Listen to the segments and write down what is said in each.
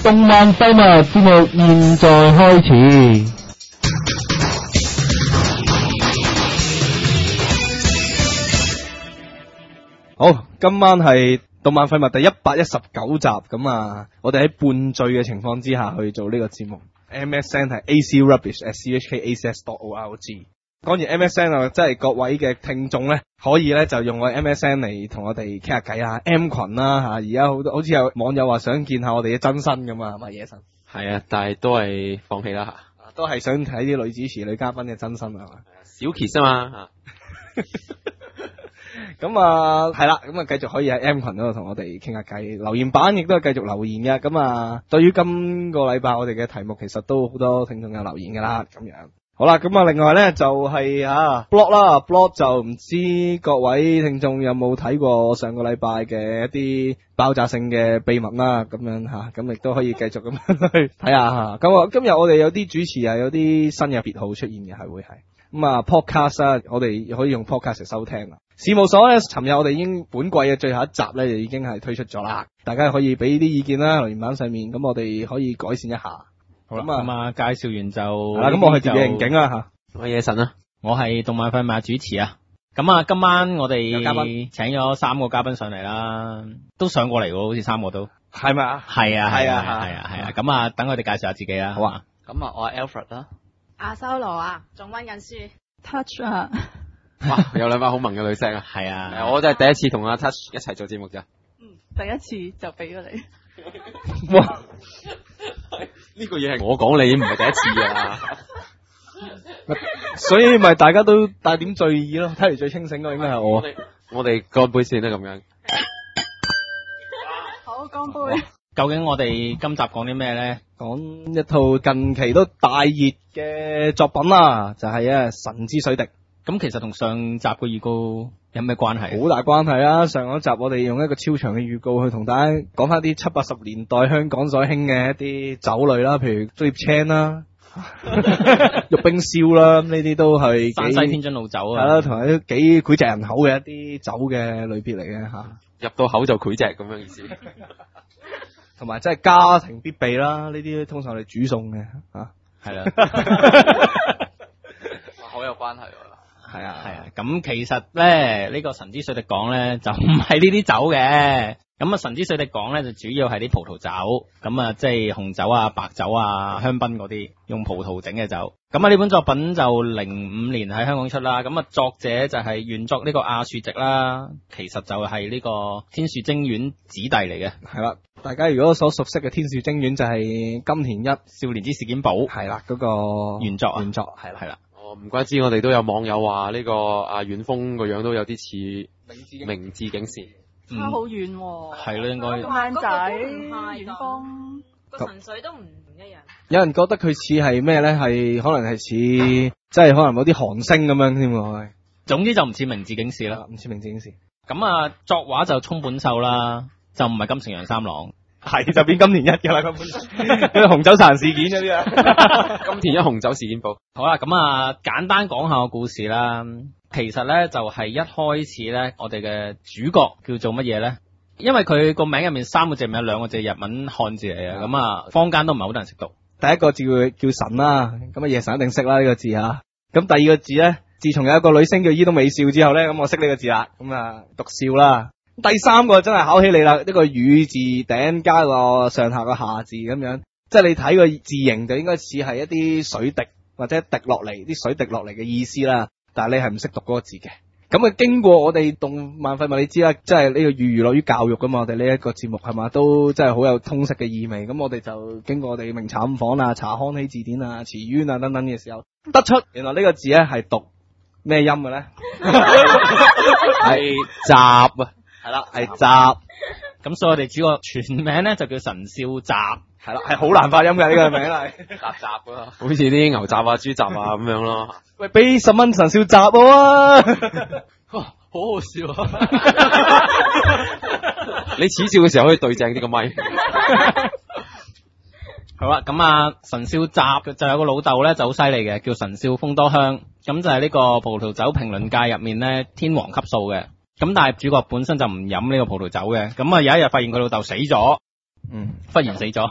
動漫廢物節目現在開始。 好，今晚係動漫廢物第119集，咁啊，我哋喺半醉嘅情況之下去做呢個節目。MSN 係 acrubbish@chkacs.org。講完 MSN 啊，即係各位嘅聽眾咧，可以咧就用我 MSN 嚟同我哋傾下偈啊 ，M 群啦吓，而家好似有網友話想見下我哋嘅真身咁啊，係咪野神？ 係啊，但係都係放棄啦吓， 都係想睇啲女主持、女嘉賓嘅真身係嘛？ 小傑啊嘛咁啊，係啦，咁啊繼續可以喺 M 群嗰度同我哋傾下偈，留言版亦都係繼續留言嘅。咁啊，對於今個禮拜我哋嘅題目，其實都好多聽眾有留言噶啦，咁樣。好啦，咁啊，另外咧就係blog 啦 ，blog 就唔知各位聽眾有冇睇過上個禮拜嘅一啲爆炸性嘅秘密啦，咁樣吓，咁亦都可以繼續咁樣去睇下吓。咁啊，今日我哋有啲主持係有啲新嘅別號出現嘅，係會係咁啊 podcast 啊，我哋可以用 podcast 嚟收聽啦。事務所咧，尋日我哋已經本季嘅最後一集咧，就已經係推出咗啦，大家可以俾啲意見啦，留言板上面，咁我哋可以改善一下。 好啦，咁啊，介紹完就咁我係自己刑警啊吓， 我係野神啊， 我係動漫廢物主持啊。咁啊，今晚我哋嘉賓請咗3個嘉賓上嚟啦，都上過嚟喎，好似3個都係咪啊？ 係啊， 係啊。咁啊，等我哋介紹下自己啦。好啊。 咁啊，我係 Alfred 啦。 阿修羅啊，仲溫緊書。 Touch 啊， 哇，有兩把好萌嘅女聲啊。 係啊， 我真係第一次同阿 Touch 一齊做節目咋。 第一次就俾咗你。 哇！呢個嘢係我講你，唔係第一次啊。 所以咪大家都帶點醉意咯，睇嚟最清醒嘅應該係我。 我哋乾杯先啦，咁樣。 好，乾杯。 究竟我哋今集講啲咩咧？ 講一套近期都大熱嘅作品啦，就係神之水滴。 咁其實同上集嘅預告有咩關係？ 好大關係啊！上一集我哋用一個超長嘅預告去同大家講翻啲70、80年代香港所興嘅一啲酒類啦，譬如竹葉青啦、玉冰燒啦，呢啲都係山西天津老酒啊， 係啦，同埋都幾膾炙人口嘅一啲酒嘅類別嚟嘅吓。 入到口就膾炙咁樣意思。 同埋即係家庭必備啦，呢啲通常我哋煮餸嘅吓， 係啦， 好有關係喎。 係啊，咁其實咧呢個神之水滴講咧就唔係呢啲酒嘅，咁啊神之水滴講咧就主要係啲葡萄酒，咁啊即係紅酒啊、白酒啊、香檳嗰啲用葡萄整嘅酒。咁啊呢本作品就05年喺香港出啦，咁啊作者就係原作呢個亞樹直啦，其實就係呢個天樹征丸子弟嚟嘅。 係啦，大家如果所熟悉嘅天樹征丸就係金田一少年之事件簿， 係啦，嗰個原作係啦。 唔怪之我哋都有網友話呢個阿遠峰個樣都有啲似明智警視， 差好遠喎。 係咯，應該咁靚仔， 遠峰個神水都唔一樣。 有人覺得佢似係咩咧？係可能係似即係可能某啲韓星咁樣添喎。 總之就唔似明智警視啦， 唔似明智警視。 咁啊，作畫就松本秀啦，就唔係金城陽三郎。 係就變金田一㗎啦，根本紅酒殺人事件嗰啲啊， 金田一紅酒事件簿。 好啦，咁啊簡單講下個故事啦。其實咧就係一開始咧，我哋嘅主角叫做乜嘢咧？因為佢個名入面3個字咪有2個字日文漢字嚟嘅，咁啊坊間都唔係好多人識讀。第一個字叫神啦，咁啊夜神一定識啦呢個字吓。咁第二個字咧，自從有一個女星叫伊東美少之後咧，咁我識呢個字啦，咁啊讀笑啦。第3個真係考起你啦，呢個雨字頂加個上下個下字咁樣，即係你睇個字形就應該似係一啲水滴或者滴落嚟，啲水滴落嚟嘅意思啦。但係你係唔識讀嗰個字嘅。咁啊經過我哋動漫廢物，你知啦，即係呢個娛樂於教育噶嘛，我哋呢一個節目係嘛，都真係好有通識嘅意味。咁我哋就經過我哋明查暗訪啊、查康熙字典啊、詞源啊等等嘅時候，得出原來呢個字咧係讀咩音嘅咧？ 係集啊！ 係啦，係集， 咁所以我哋主角全名咧就叫神少集， 係啦，係好難發音嘅呢個名係， 集啊，好似啲牛雜啊、豬雜啊咁樣咯。 喂，俾10蚊神少集我啊！ 哇，好好笑啊！你恥笑嘅時候可以對正啲個咪。 好啦，咁啊神少集就有個老豆咧就好犀利嘅，叫神少風多香，咁就係呢個葡萄酒評論界入面咧天王級數嘅。咁但係主角本身就唔飲呢個葡萄酒嘅，咁啊有一日發現佢老豆死咗， 忽然死咗。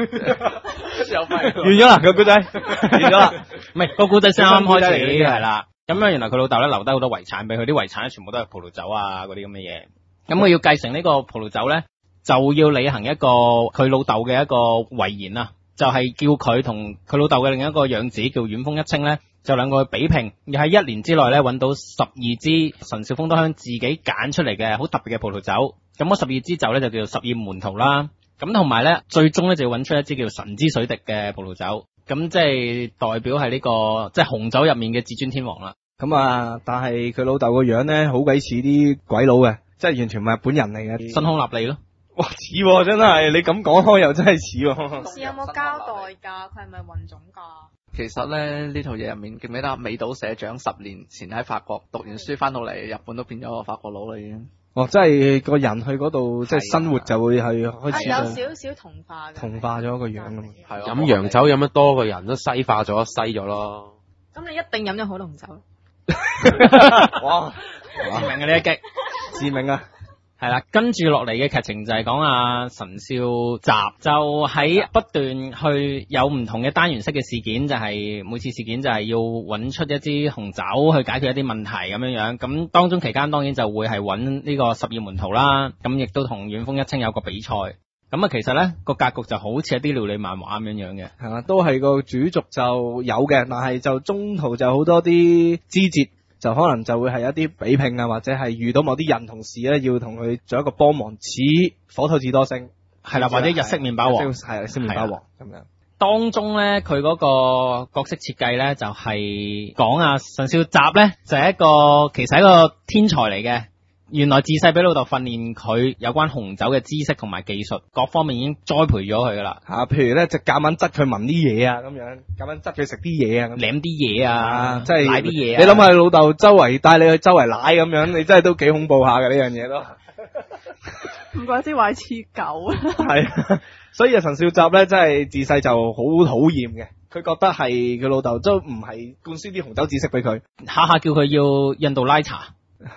完咗啦個故仔，完咗啦。 唔係個古仔先啱啱開始新故仔嚟嘅係啦。咁樣原來佢老豆咧留低好多遺產俾佢，啲遺產咧全部都係葡萄酒啊嗰啲咁嘅嘢。咁佢要繼承呢個葡萄酒咧，就要履行一個佢老豆嘅一個遺言啊，就係叫佢同佢老豆嘅另一個養子叫遠峰一清咧，就兩個去比拼，而喺1年之內咧揾到12支陳少峰多香自己揀出嚟嘅好特別嘅葡萄酒。咁嗰12支酒咧就叫做12門徒啦。咁同埋咧，最終咧就要揾出一支叫神之水滴嘅葡萄酒。咁即係代表係呢個即係紅酒入面嘅至尊天王啦。 咁啊，但係佢老豆個樣咧，好鬼似啲鬼佬嘅，即係完全唔係日本人嚟嘅。 新康納利咯。 哇，似喎真係，你咁講開又真係似喎。 故事有冇交代㗎？佢係咪混種㗎？ 其實咧呢套嘢入面記唔記得美島社長10年前喺法國讀完書翻到嚟，日本都變咗個法國佬啦已經。 哦，即係個人去嗰度，即係生活就會係開始有少少同化嘅。 同化咗個樣咁。 係飲洋酒飲得多個人都西化咗西咗咯。 咁你一定飲咗好濃酒。 哇！ 致命嘅呢一擊， 致命啊！ 係啦，跟住落嚟嘅劇情就係講阿神少集就喺不斷去有唔同嘅單元式嘅事件，就係每次事件就係要揾出一支紅酒去解決一啲問題咁樣樣。咁當中期間當然就會係揾呢個12門徒啦，咁亦都同遠峰一清有個比賽。咁啊，其實咧個格局就好似一啲料理漫畫咁樣樣嘅， 係嘛，都係個主軸就有嘅，但係就中途就好多啲枝節。就可能就會係一啲比拼啊，或者係遇到某啲人同事咧，要同佢做一個幫忙，似火腿智多星係啦，或者日式麵包王， 係日式麵包王咁樣。 當中咧，佢嗰個角色設計咧，就係講阿神少集咧，就係一個其實係一個天才嚟嘅。原來自細俾老豆訓練佢有關紅酒嘅知識同埋技術，各方面已經栽培咗佢噶啦。 譬如咧就夾硬執佢聞啲嘢啊，咁樣夾硬執佢食啲嘢啊， 舐啲嘢啊， 即係舐啲嘢啊。 你諗下，老豆周圍帶你去周圍舐咁樣，你真係都幾恐怖下嘅呢樣嘢咯。 唔怪之話似狗啊。 係，所以陳少集咧真係自細就好討厭嘅，佢覺得係佢老豆都唔係灌輸啲紅酒知識俾佢， 下下叫佢要印度拉茶。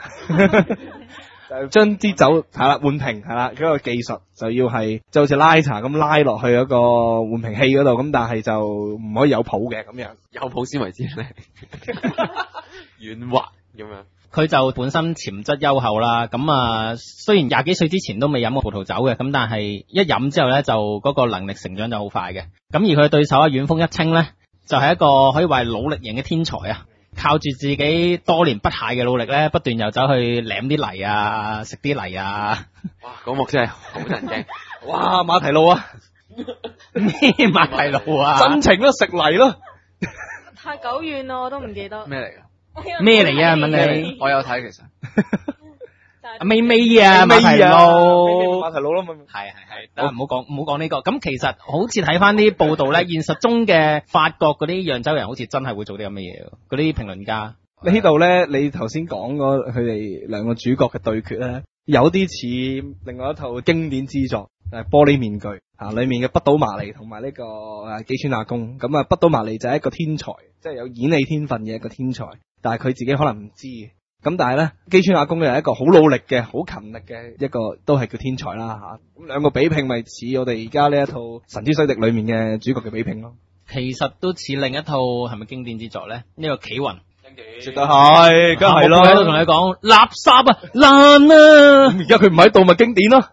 就將啲酒係啦換瓶係啦，嗰個技術就要係就好似拉茶咁拉落去嗰個換瓶器嗰度，咁但係就唔可以有泡嘅咁樣， 有泡先為之咧，軟滑咁樣。 佢就本身潛質優厚啦，咁啊雖然20幾歲之前都未飲過葡萄酒嘅，咁但係一飲之後咧就嗰個能力成長就好快嘅。咁而佢嘅對手啊遠峰一清咧，就係一個可以話係努力型嘅天才啊！靠住自己多年不懈嘅努力咧，不斷又走去舐啲泥啊，食啲泥啊。 哇！嗰幕真係好震驚。 哇！馬蹄路啊， 咩馬蹄路啊？ 真情咯，食泥咯。 太久遠啦，我都唔記得。 咩嚟㗎？ 咩嚟啊？問你。 我有睇其實。 咪咪啊，馬蹄路， 馬蹄路咯， 係，得唔好講呢個。咁其實好似睇翻啲報道咧，現實中嘅法國嗰啲釀酒人好似真係會做啲咁嘅嘢，嗰啲評論家。 呢度咧，你頭先講嗰佢哋兩個主角嘅對決咧，有啲似另外一套經典之作，就係《玻璃面具》啊，裏面嘅北島麻里同埋呢個紀川亞公。咁啊，北島麻里就係一個天才，即係有演戲天分嘅一個天才，但係佢自己可能唔知。咁但係咧，紀川亞公又係一個好努力嘅、好勤力嘅一個，都係叫天才啦吓。咁兩個比拼咪似我哋而家呢一套《神之水滴》裏面嘅主角嘅比拼咯。 其實都似另一套係咪經典之作咧？呢個企雲， 絕對係，梗係咯。 我喺度同你講，垃圾啊，爛啊！ 而家佢唔喺度，咪經典咯。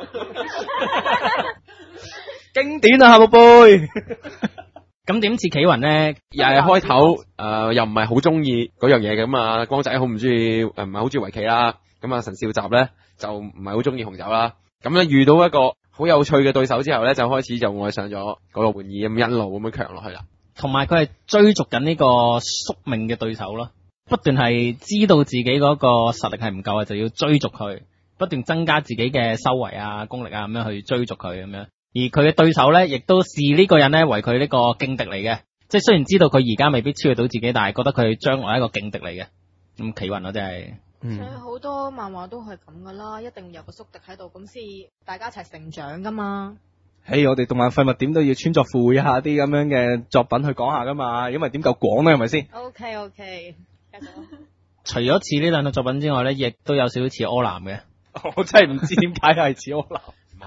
經典啊，夏寶貝。 咁點似企雲咧？ 又係開頭又唔係好中意嗰樣嘢嘅咁啊，光仔好唔中意唔係好中意圍棋啦。咁啊，陳少集咧就唔係好中意紅酒啦。咁咧遇到一個好有趣嘅對手之後咧，就開始就愛上咗嗰個玩意，咁一路咁樣強落去啦。 同埋佢係追逐緊呢個宿命嘅對手咯，不斷係知道自己嗰個實力係唔夠啊，就要追逐佢，不斷增加自己嘅修為啊、功力啊咁樣去追逐佢咁樣。而佢嘅對手咧，亦都視呢個人咧為佢呢個勁敵嚟嘅，即係雖然知道佢而家未必超越到自己，但係覺得佢將來係一個勁敵嚟嘅。咁企雲咯，真係。 好多漫畫都係咁噶啦，一定會有個宿敵喺度，咁先大家一齊成長噶嘛。 我哋動漫廢物點都要穿鑿附會一下啲咁樣嘅作品去講下噶嘛，因為點夠廣咧，係咪先 ？OK，繼續。 除咗似呢兩套作品之外咧，亦都有少少似柯南嘅。 我真係唔知點解係似柯南。 唔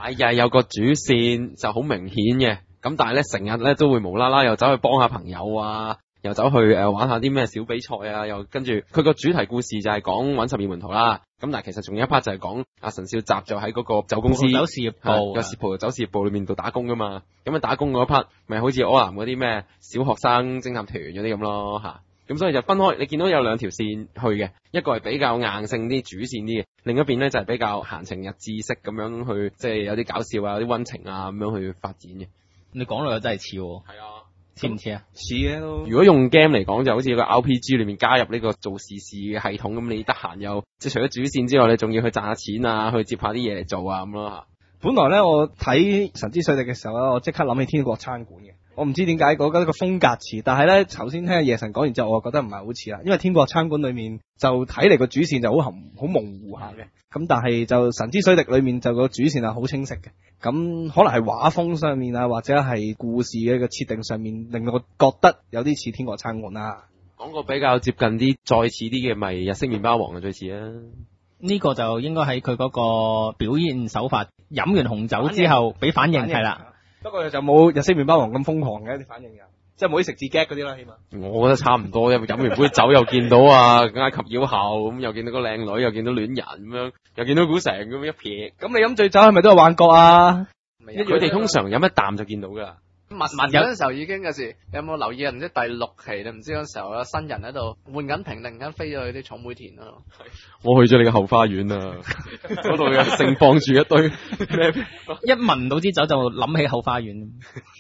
係啊，有個主線就好明顯嘅，咁但係咧成日咧都會無啦啦又走去幫下朋友啊，又走去玩下啲咩小比賽啊，又跟住佢個主題故事就係講揾12門徒啦。咁但係其實仲有一 part 就係講阿陳少集就喺嗰個酒公司葡萄酒事業部有葡萄酒事業部裏面度打工噶嘛。咁啊打工嗰 part 咪好似柯南嗰啲咩小學生偵探團嗰啲咁咯嚇。咁所以就分開，你見到有兩條線去嘅，一個係比較硬性啲主線啲嘅，另一邊咧就係比較閒情逸致式咁樣去，即係有啲搞笑啊、有啲溫情啊咁樣去發展嘅。 你講落又真係似喎。 係啊。 似唔似啊？ 似嘅都。 如果用 game 嚟講，就好似個 RPG 裏面加入呢個做時事嘅系統咁，你得閒又即係除咗主線之外，你仲要去賺下錢啊，去接下啲嘢嚟做啊咁咯嚇。 本來咧，我睇《神之水滴》嘅時候咧，我即刻諗起天國餐館嘅。我唔知點解覺得個風格似，但係咧頭先聽阿夜神講完之後，我覺得唔係好似啦。因為天國餐館裏面就睇嚟個主線就好模糊下嘅，咁但係就神之水滴裏面就個主線係好清晰嘅。咁可能係畫風上面啊，或者係故事嘅個設定上面，令我覺得有啲似天國餐館啦。 講個比較接近啲再似啲嘅咪日式麵包王嘅最似啊。 呢個就應該喺佢嗰個表現手法，飲完紅酒之後俾反應係啦。 不過就冇日式麵包王咁瘋狂嘅啲反應㗎，即係冇啲食字 gag 嗰啲啦，起碼。 我覺得差唔多，因為飲完杯酒又見到啊埃及妖后咁，又見到個靚女，又見到戀人咁樣，又見到古城咁一撇。 咁你飲醉酒係咪都係幻覺啊？ 佢哋通常飲一啖就見到㗎。 密嗰陣時候已經有時，有冇留意啊？唔知第6期你唔知嗰陣時候有新人喺度換緊瓶，突然間飛咗去啲草莓田啊！ 我去咗你嘅後花園啊，嗰度又盛放住一堆咩？ 一聞到啲酒就諗起後花園。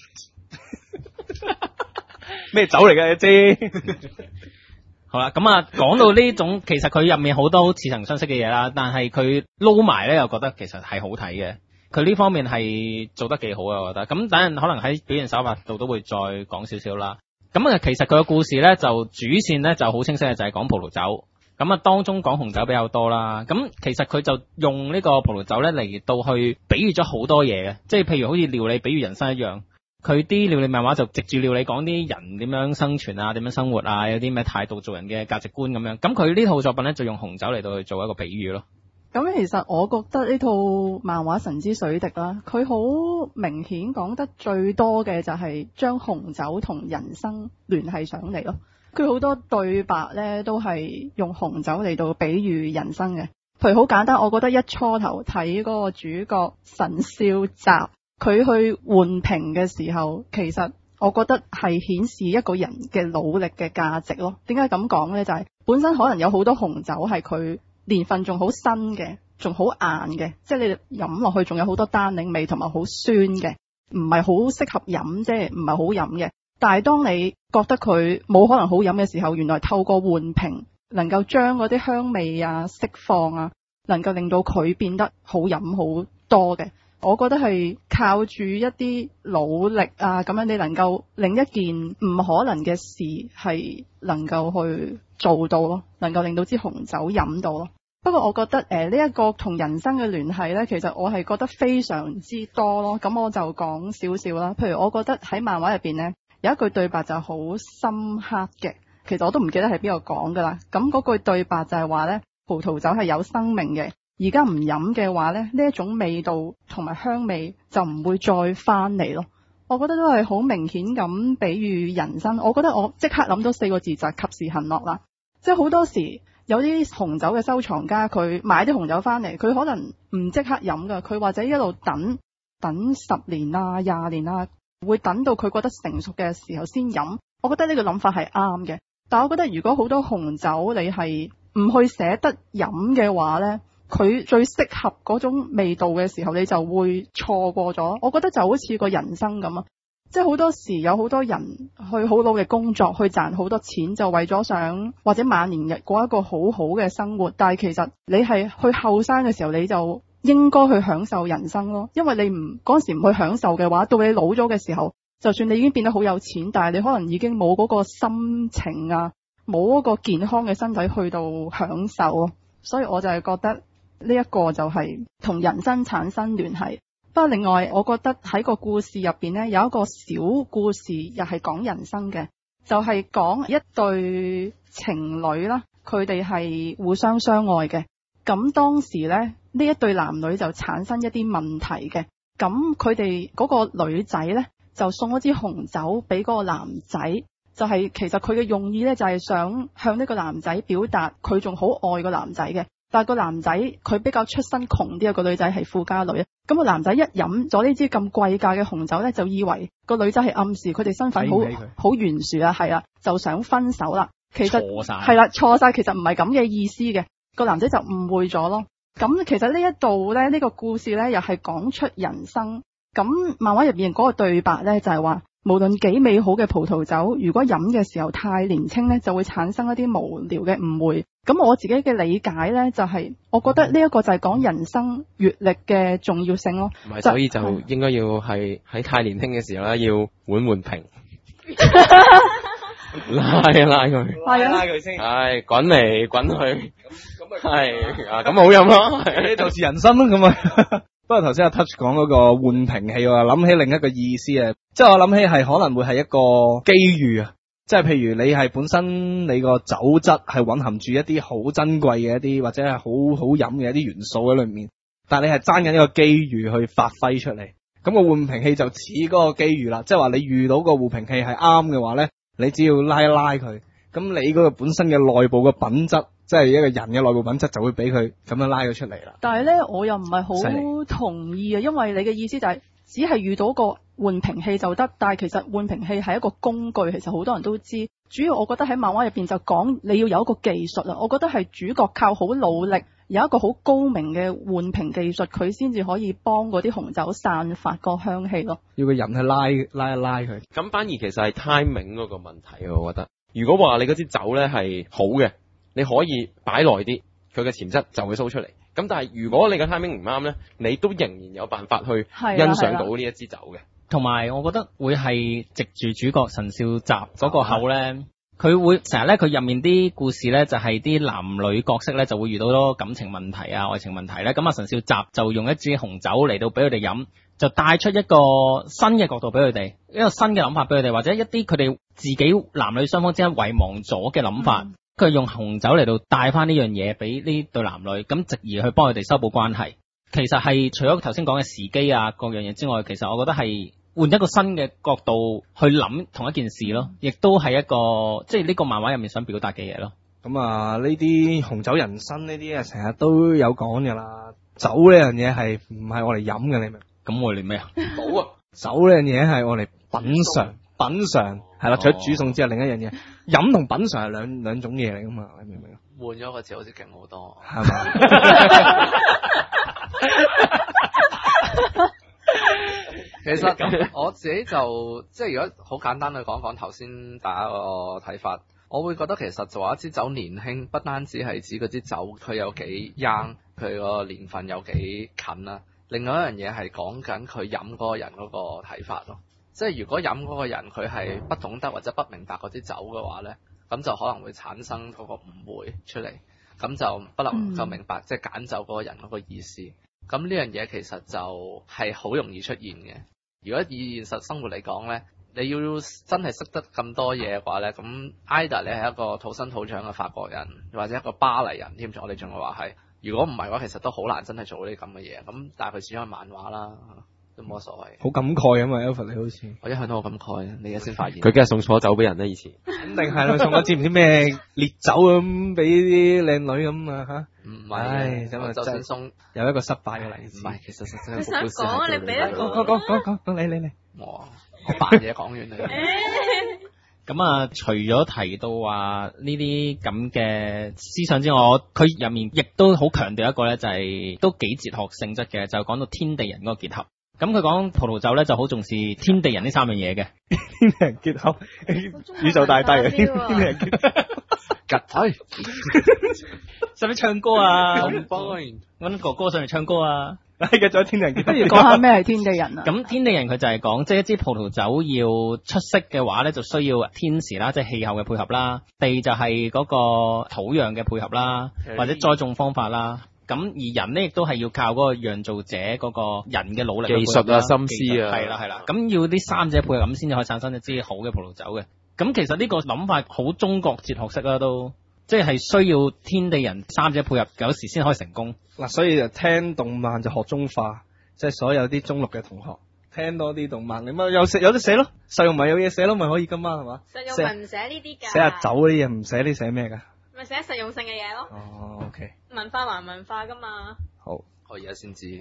咩酒嚟嘅你知？ 好啦，咁啊，講到呢種，其實佢入面好多似曾相識嘅嘢啦，但係佢撈埋咧，又覺得其實係好睇嘅。佢呢方面係做得幾好啊，我覺得。咁等陣可能喺表現手法度都會再講少少啦。咁啊，其實佢嘅故事咧就主線咧就好清晰嘅，就係講葡萄酒。咁啊，當中講紅酒比較多啦。咁其實佢就用呢個葡萄酒咧嚟到去比喻咗好多嘢嘅，即係譬如好似料理比喻人生一樣。佢啲料理漫畫就藉住料理講啲人點樣生存啊，點樣生活啊，有啲咩態度做人嘅價值觀咁樣。咁佢呢套作品咧就用紅酒嚟到去做一個比喻咯。 咁其實我覺得呢套漫畫《神之水滴》啦，佢好明顯講得最多嘅就係將紅酒同人生聯繫上嚟咯。佢好多對白咧都係用紅酒嚟到比喻人生嘅。譬如好簡單，我覺得一初頭睇嗰個主角神少集，佢去換瓶嘅時候，其實我覺得係顯示一個人嘅努力嘅價值咯。點解咁講呢？就係本身可能有好多紅酒係佢年份仲好新嘅，仲好硬嘅，即係你飲落去仲有好多單寧味同埋好酸嘅，唔係好適合飲，即係唔係好飲嘅。但係當你覺得佢冇可能好飲嘅時候，原來透過換瓶能夠將嗰啲香味啊釋放啊，能夠令到佢變得好飲好多嘅。我覺得係靠住一啲努力啊，咁樣你能夠令一件唔可能嘅事係能夠去做到咯，能夠令到支紅酒飲到咯。不過我覺得呢一個同人生嘅聯繫呢，其實我係覺得非常之多咯。咁我就講少少啦。譬如我覺得喺漫畫入邊呢，有一句對白就好深刻嘅，其實我都唔記得係邊個講噶啦。咁嗰句對白就係話呢，葡萄酒係有生命嘅。而家唔飲嘅話呢，呢一種味道同埋香味就唔會再翻嚟咯。我覺得都係好明顯咁比喻人生。我覺得我即刻諗到4個字就係及時行樂啦。即係好多時有啲紅酒嘅收藏家，佢買啲紅酒翻嚟，佢可能唔即刻飲噶，佢或者一路等10年啊、20年啊，會等到佢覺得成熟嘅時候先飲。我覺得呢個諗法係啱嘅。但係我覺得如果好多紅酒你係唔去捨得飲嘅話呢，佢最適合嗰種味道嘅時候，你就會錯過咗。我覺得就好似個人生咁啊，即係好多時有好多人去好努力工作，去賺好多錢，就為咗想或者晚年日過一個好好嘅生活。但係其實你係去後生嘅時候，你就應該去享受人生咯。因為你唔嗰陣時唔去享受嘅話，到你老咗嘅時候，就算你已經變得好有錢，但係你可能已經冇嗰個心情啊，冇嗰個健康嘅身體去到享受咯。所以我就係覺得呢一個就係同人生產生聯繫。不過另外，我覺得喺個故事入邊呢，有一個小故事又係講人生嘅，就係講一對情侶啦，佢哋係互相相愛嘅。咁當時呢， 呢一對男女就產生一啲問題嘅。咁佢哋嗰個女仔呢，就送一支紅酒俾嗰個男仔，就係其實佢嘅用意呢，就係想向呢個男仔表達佢仲好愛個男仔嘅。但係個男仔佢比較出身窮啲，個女仔係富家女啊。咁個男仔一飲咗呢支咁貴價嘅紅酒呢，就以為個女仔係暗示佢哋身份好懸殊啊，係啊，就想分手啦。其實錯晒係啦，錯晒，其實唔係咁嘅意思嘅。個男仔就誤會咗咯。咁其實呢一度呢，呢個故事呢，又係講出人生。咁漫畫入邊嗰個對白呢，就係話，無論幾美好嘅葡萄酒，如果飲嘅時候太年輕呢，就會產生一啲無聊嘅誤會。咁我自己嘅理解呢，就係我覺得呢一個就係講人生閱歷嘅重要性咯。 唔係，所以就應該要係喺太年輕嘅時候咧，要換瓶，拉佢， 拉佢先， 係滾嚟滾去，係啊，咁好飲咯， 呢就是人生咯咁啊。不過頭先阿 Touch 講嗰個換瓶器，我諗起另一個意思啊，即係我諗起係可能會係一個機遇啊，即係譬如你係本身你個酒質係蘊含住一啲好珍貴嘅一啲或者係好好飲嘅一啲元素喺裏面，但係你係爭緊一個機遇去發揮出嚟，咁個換瓶器就似嗰個機遇啦，即係話你遇到個換瓶器係啱嘅話咧，你只要拉一拉佢，咁你嗰個本身嘅內部嘅品質。即係一個人嘅內部品質就會俾佢咁樣拉咗出嚟啦。但係咧，我又唔係好同意啊，因為你嘅意思就係只係遇到個換瓶器就得，但係其實換瓶器係一個工具，其實好多人都知。主要我覺得喺漫畫入邊就講你要有一個技術啊，我覺得係主角靠好努力，有一個好高明嘅換瓶技術，佢先至可以幫嗰啲紅酒散發個香氣咯。要個人去拉一拉佢。 咁反而其實係 timing 嗰個問題，我覺得。如果話你嗰支酒咧係好嘅。你可以擺耐啲，佢嘅潛質就會 show 出嚟。咁但係如果你嘅 timing 唔啱咧，你都仍然有辦法去欣賞到呢一支酒嘅。 同埋我覺得會係藉住主角神少集嗰個口咧，佢會成日咧佢入面啲故事咧就係啲男女角色咧就會遇到好多感情問題啊、愛情問題咧。咁啊神少集就用一支紅酒嚟到俾佢哋飲，就帶出一個新嘅角度俾佢哋，一個新嘅諗法俾佢哋，或者一啲佢哋自己男女雙方之間遺忘咗嘅諗法。佢用紅酒嚟到帶翻呢樣嘢俾呢對男女，咁直而去幫佢哋修補關係。其實係除咗頭先講嘅時機啊各樣嘢之外，其實我覺得係換一個新嘅角度去諗同一件事咯，亦都係一個即係呢個漫畫入面想表達嘅嘢咯。 咁啊，呢啲紅酒人生呢啲啊，成日都有講㗎啦。酒呢樣嘢係唔係我嚟飲嘅，你明？咁我嚟咩啊？ 冇啊！ 酒呢樣嘢係我嚟品嚐係啦，除咗煮餸之外，另一樣嘢飲同品嚐係兩種嘢嚟噶嘛，你明唔明啊？ 換咗個字好似勁好多， 係嘛？ 其實咁我自己就即係如果好簡單去講講頭先大家個睇法，我會覺得其實就話一支酒年輕，不單止係指嗰支酒佢有幾 young，佢個年份有幾近啦。另外一樣嘢係講緊佢飲嗰個人嗰個睇法咯。即係如果飲嗰個人佢係不懂得或者不明白嗰啲酒嘅話咧，咁就可能會產生嗰個誤會出嚟，咁就不能夠明白即係揀酒嗰個人嗰個意思。咁呢樣嘢其實就係好容易出現嘅。如果以現實生活嚟講咧，你要真係識得咁多嘢嘅話咧，咁 either 你係一個土生土長嘅法國人，或者一個巴黎人添，我哋仲會話係。如果唔係嘅話，其實都好難真係做呢啲咁嘅嘢。咁但係佢始終係漫畫啦。都冇乜所謂， 好感慨啊嘛 Alfred 你好似， 我一向都好感慨，你而家先發現。 佢梗係送錯酒俾人啦，以前。 肯定係啦，送咗支唔知咩烈酒咁俾啲靚女咁啊吓。 唔係， 咁啊就算送有一個失敗嘅例子。 唔係，其實實際你想講，你俾一個。 講你。 我扮嘢講完你。 咁啊，除咗提到話呢啲咁嘅思想之外，佢入面亦都好強調一個咧，就係都幾哲學性質嘅，就講到天地人嗰個結合。咁佢講葡萄酒咧就好重視天地人呢三樣嘢嘅，天地人結合，宇宙大帝嘅天地人結合， 吉體， 使唔使唱歌啊？ 咁揾哥哥上嚟唱歌啊！ 繼續天地人結合， 不如講下咩係天地人啊？ 咁天地人佢就係講，即係一支葡萄酒要出色嘅話咧，就需要天時啦，即係氣候嘅配合啦；地就係嗰個土壤嘅配合啦，或者栽種方法啦。咁而人咧亦都係要靠嗰個釀造者嗰個人嘅努力、 技術啊、心思啊， 係啦。咁要啲三者配合咁先至可以產生一支好嘅葡萄酒嘅。咁其實呢個諗法好中國哲學式啦，都即係需要天地人三者配合，有時先可以成功。 嗱，所以就聽動漫就學中化，即係所有啲中六嘅同學聽多啲動漫，你咪有得寫咯，實用咪有嘢寫咯，咪可以今晚係嘛？ 實用文唔寫呢啲㗎。 寫下酒嗰啲嘢唔寫，你寫咩㗎？ 咪寫實用性嘅嘢咯。 哦，OK， 文化還文化㗎嘛。 好， 我而家先知，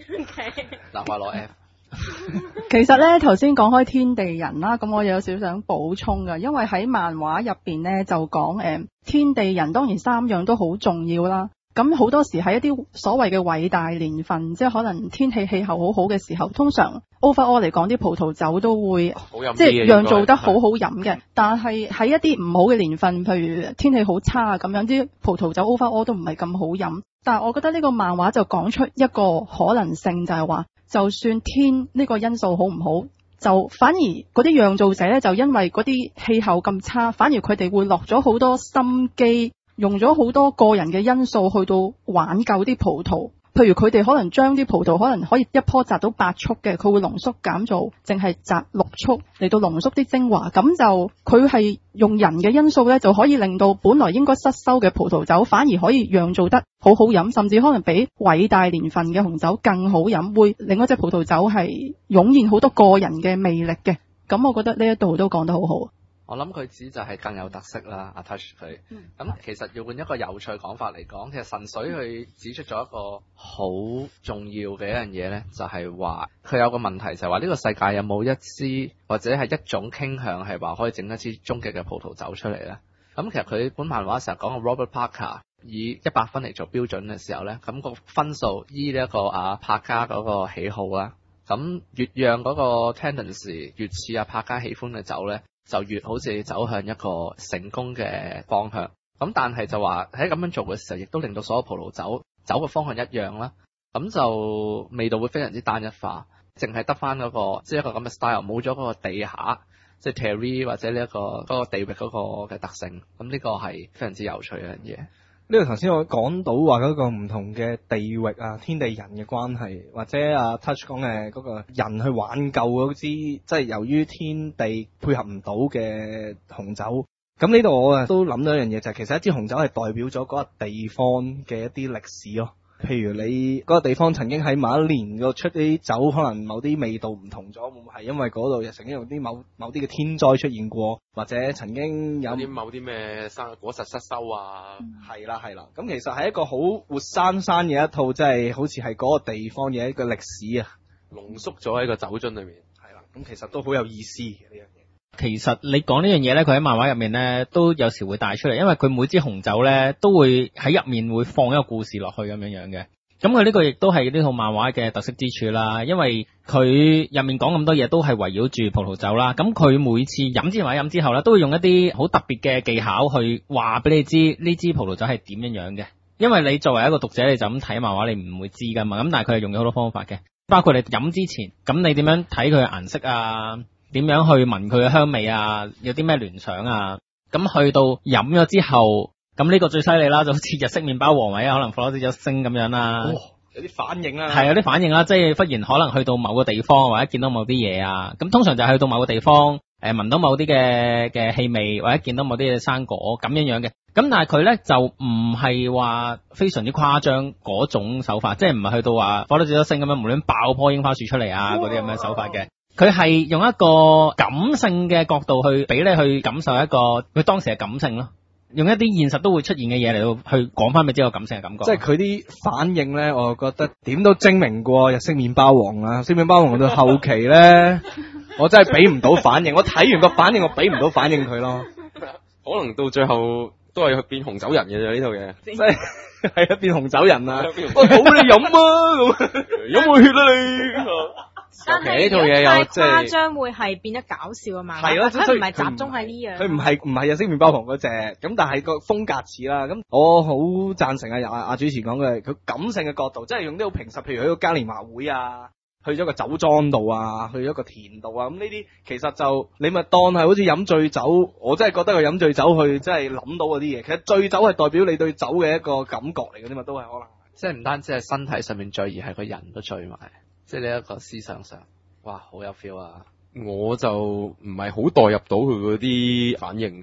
OK。 南華攞 F。 其實咧，頭先講開天地人啦，咁我有少少想補充㗎，因為喺漫畫入邊咧就講天地人當然三樣都好重要啦。咁好多時喺一啲所謂嘅偉大年份，即係可能天氣氣候好好嘅時候，通常 overall 嚟講啲葡萄酒都會即係釀造得好好飲嘅。但係喺一啲唔好嘅年份，譬如天氣好差啊咁樣，啲葡萄酒 overall 都唔係咁好飲。但係我覺得呢個漫畫就講出一個可能性，就係話，就算天呢個因素好唔好，就反而嗰啲釀造者咧，就因為嗰啲氣候咁差，反而佢哋會落咗好多心機，用咗好多個人嘅因素去到挽救啲葡萄。譬如佢哋可能將啲葡萄可能可以一棵摘到8束嘅，佢會濃縮減做淨係摘6束嚟到濃縮啲精華，咁就佢係用人嘅因素咧，就可以令到本來應該失收嘅葡萄酒反而可以釀造得好好飲，甚至可能比偉大年份嘅紅酒更好飲，會令一隻葡萄酒係湧現好多個人嘅魅力嘅。咁我覺得呢一度都講得好好。 我諗佢指就係更有特色啦，阿 Touch 佢。咁其實要換一個有趣講法嚟講，其實神水佢指出咗一個好重要嘅一樣嘢咧，就係話佢有個問題就係話呢個世界有冇一支或者係一種傾向係話可以整一支終極嘅葡萄酒出嚟咧？咁其實佢本漫畫成日講個 Robert Parker 以100分嚟做標準嘅時候咧，咁個分數依呢一個柏家嗰個喜好啦，咁越讓嗰個 tendency 越似柏家喜歡嘅酒咧，就越好似走向一個成功嘅方向。咁但係就話喺咁樣做嘅時候，亦都令到所有葡萄酒走嘅方向一樣啦。咁就味道會非常之單一化，淨係得翻嗰個即係一個咁嘅 style，冇咗嗰個地下即係 terry 或者呢一個嗰個地域嗰個嘅特性。咁呢個係非常之有趣嘅一樣嘢。 呢個頭先我講到話嗰個唔同嘅地域啊、天地人嘅關係，或者阿 Touch 講嘅嗰個人去挽救嗰支即係由於天地配合唔到嘅紅酒。咁呢度我都諗到一樣嘢，就係其實一支紅酒係代表咗嗰個地方嘅一啲歷史咯。譬如你嗰個地方曾經喺某一年個出啲酒，可能某啲味道唔同咗，會唔會係因為嗰度曾經有啲某啲嘅天災出現過，或者曾經有啲某啲咩果實失收啊？ 係啦。咁其實係一個好活生生嘅一套，即係好似係嗰個地方嘅一個歷史啊， 濃縮咗喺個酒樽裏面。 係啦，咁其實都好有意思嘅呢樣嘢。 其實你講呢樣嘢咧，佢喺漫畫入面咧都有時會帶出嚟，因為佢每支紅酒咧都會喺入面會放一個故事落去咁樣嘅。咁佢呢個亦都係呢套漫畫嘅特色之處啦，因為佢入面講咁多嘢都係圍繞住葡萄酒啦。咁佢每次飲之前或者飲之後咧，都會用一啲好特別嘅技巧去話俾你知呢支葡萄酒係點樣嘅。因為你作為一個讀者，你就咁睇漫畫，你唔會知噶嘛。咁但係佢係用咗好多方法嘅，包括你飲之前，咁你點樣睇佢嘅顏色啊？點樣去聞佢嘅香味啊？有啲咩聯想啊？咁去到飲咗之後，咁呢個最犀利啦，就好似日式麵包王位可能放咗啲星咁樣啦。 有啲反應啦， 係有啲反應啦，即係忽然可能去到某個地方或者見到某啲嘢啊。咁通常就係去到某個地方，聞到某啲嘅氣味或者見到某啲嘅生果咁樣嘅。咁但係佢咧就唔係話非常之誇張嗰種手法，即係唔係去到話放咗幾多星咁樣無端爆棵櫻花樹出嚟啊嗰啲咁嘅手法嘅。佢係用一個感性嘅角度去俾你去感受一個佢當時嘅感性咯，用一啲現實都會出現嘅嘢嚟到去講翻俾自己個感性嘅感覺。 即係佢啲反應咧，我覺得點都精明過日式麵包王啦。日式麵包王到後期咧，我真係俾唔到反應。我睇完個反應，我俾唔到反應佢咯。 可能到最後都係去變紅酒人嘅啫呢套嘢， 即係係變紅酒人啊！我好你飲啊，咁飲我血啦你。 但係呢套嘢有即係誇張會係變得搞笑嘅嘛？ 係咯， 佢唔係集中喺呢樣。 佢唔係日式麵包王嗰隻，咁但係個風格似啦。咁我好贊成阿主持講嘅，佢感性嘅角度，即係用啲好平實，譬如去個嘉年華會啊，去咗個酒莊度啊，去咗個田度啊，咁呢啲其實就你咪當係好似飲醉酒。我真係覺得佢飲醉酒去真係諗到嗰啲嘢。其實醉酒係代表你對酒嘅一個感覺嚟嘅啫嘛，都係可能。 即係唔單止係身體上面醉，而係個人都醉埋。即係呢一個思想上，哇，好有 feel 啊！ 我就唔係好代入到佢嗰啲反應，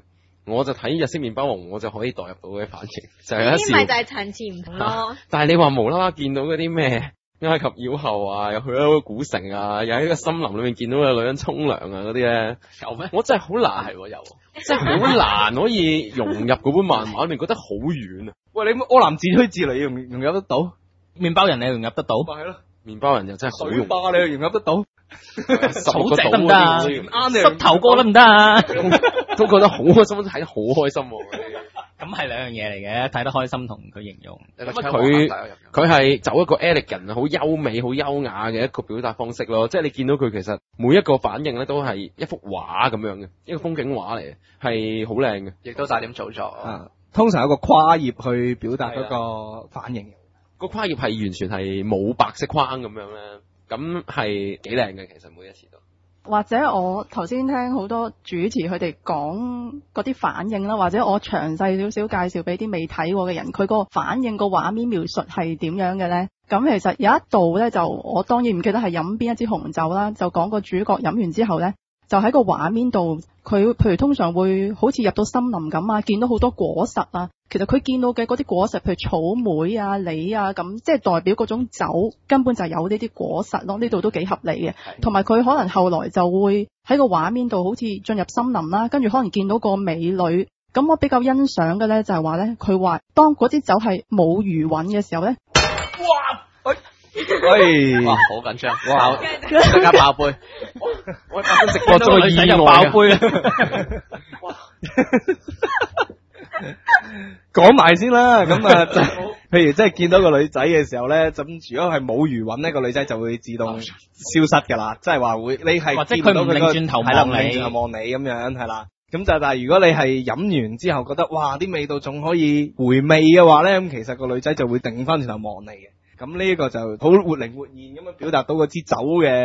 我就睇日式麵包王，我就可以代入到嘅反應，就係有一時。 呢咪就係層次唔同咯。 但係你話無啦啦見到嗰啲咩埃及妖后啊，又去咗個古城啊，又喺個森林裏面見到個女人沖涼啊嗰啲咧， 有咩？ 我真係好難， 係喎有。 真係好難可以融入嗰本漫畫裏面，覺得好遠啊！ 喂，你柯南自推自嚟融入得到？ 麵包人你融入得到？ 咪係咯， 麵包人又真係好水容易。 壩你又融入得到？ 草隻得唔得啊？ 啱你膝頭哥得唔得啊？ 都覺得好開心，睇得好開心喎。 咁係兩樣嘢嚟嘅，睇得開心同佢形容。 佢係走一個 elegant 好優美、好優雅嘅一個表達方式咯。即係你見到佢其實每一個反應咧都係一幅畫咁樣嘅，一個風景畫嚟嘅，係好靚嘅。 亦都帶點造作。 啊，通常有個跨頁去表達嗰個反應。 個跨頁係完全係冇白色框咁樣咧，咁係幾靚嘅。其實每一次都。 或者我頭先聽好多主持佢哋講嗰啲反應啦，或者我詳細少少介紹俾啲未睇過嘅人，佢個反應個畫面描述係點樣嘅呢？咁其實有一度呢，就我當然唔記得係飲邊一支紅酒啦，就講個主角飲完之後呢，就喺個畫面度，佢譬如通常會好似入到森林咁啊，見到好多果實啊。其實佢見到嘅嗰啲果實，譬如草莓啊、梨啊咁，即係代表嗰種酒根本就係有呢啲果實咯。呢度都幾合理嘅。同埋佢可能後來就會喺個畫面度好似進入森林啦，跟住可能見到個美女。咁我比較欣賞嘅咧就係話咧，佢話當嗰啲酒係冇餘韻嘅時候咧， 哇！ 喂， 哇，好緊張，哇，即刻爆杯， 我直播中嘅女仔意外就爆杯啊！ 講埋先啦，咁啊，就譬如即係見到個女仔嘅時候咧，咁如果係冇餘韻呢個女仔就會自動消失噶啦，即係話會你係或者見唔到佢唔擰轉頭係啦，唔望你擰轉頭望你咁樣係啦。咁但係如果你係飲完之後覺得哇啲味道仲可以回味嘅話咧，咁其實個女仔就會擰翻轉頭望你嘅。咁呢個就好活靈活現咁樣表達到嗰支酒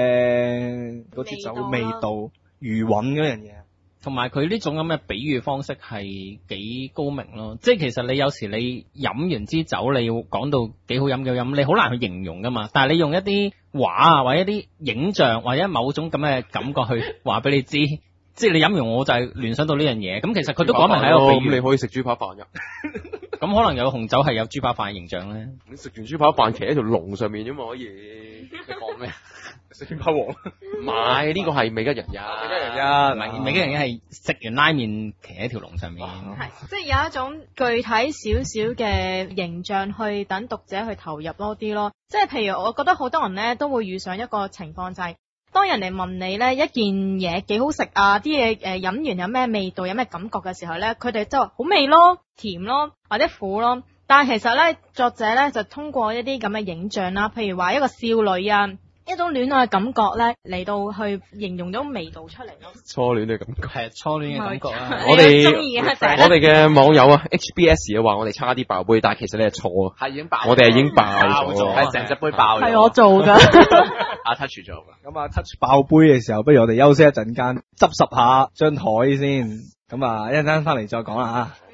嘅味道餘韻嗰樣嘢。 同埋佢呢種咁嘅比喻方式係幾高明咯，即係其實你有時你飲完支酒，你要講到幾好飲幾好飲，你好難去形容噶嘛。但係你用一啲畫啊，或者一啲影像，或者某種咁嘅感覺去話俾你知，即係你飲完我就係聯想到呢樣嘢。咁其實佢都講明係一個比喻。 咁你可以食豬扒飯㗎。 咁可能有紅酒係有豬扒飯嘅形象咧。 你食完豬扒飯騎喺條龍上面啫嘛，可以。你講咩？食麵包王？唔係，呢個係美吉人呀。 美吉人呀， 唔係美吉人係食完拉麵騎喺條龍上面。 係，即係有一種具體少少嘅形象去等讀者去投入多啲咯。即係譬如我覺得好多人咧都會遇上一個情況就係，當人哋問你咧一件嘢幾好食啊，啲嘢飲完有咩味道有咩感覺嘅時候咧，佢哋就話好味咯、甜咯或者苦咯。但係其實咧作者咧就通過一啲咁嘅影像啦，譬如話一個少女啊，一種戀愛嘅感覺咧嚟到去形容咗味道出嚟咯。 初戀嘅感覺係初戀嘅感覺啊！ 我哋中意啊， 我哋嘅網友啊 HBS 嘅話我哋差啲爆杯，但係其實你係錯， 係已經爆， 我哋係已經爆咗， 係成隻杯爆咗。 係我做㗎。 阿 Touch 做㗎。 咁啊 Touch 爆杯嘅時候，不如我哋休息一陣間，執拾下張台先。咁啊一陣間翻嚟再講啦嚇。